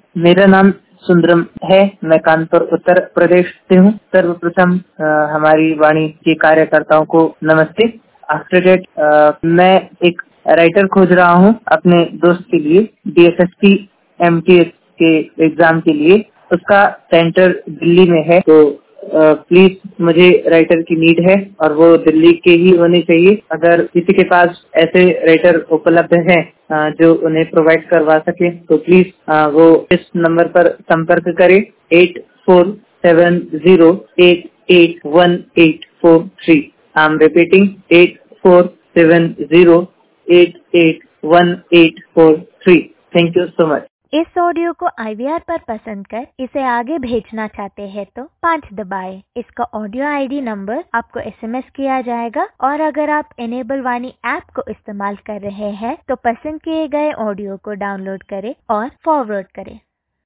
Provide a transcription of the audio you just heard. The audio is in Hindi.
मेरा नाम सुंदरम है। मैं कानपुर उत्तर प्रदेश से हूँ। सर्वप्रथम हमारी वाणी के कार्यकर्ताओं को नमस्ते। आफ्टर दैट मैं एक राइटर खोज रहा हूँ अपने दोस्त के लिए DSSP MTS के एग्जाम के लिए। उसका सेंटर दिल्ली में है, तो प्लीज मुझे राइटर की नीड है और वो दिल्ली के ही होने चाहिए। अगर किसी के पास ऐसे राइटर उपलब्ध हैं जो उन्हें प्रोवाइड करवा सके तो प्लीज वो इस नंबर पर संपर्क करे 8470881843। I am repeating 8470881843। Thank you so much. इस ऑडियो को IVR पर पसंद कर इसे आगे भेजना चाहते हैं तो 5 दबाएं। इसका ऑडियो ID नंबर आपको SMS किया जाएगा और अगर आप इनेबल वाणी ऐप को इस्तेमाल कर रहे हैं तो पसंद किए गए ऑडियो को डाउनलोड करें और फॉरवर्ड करें।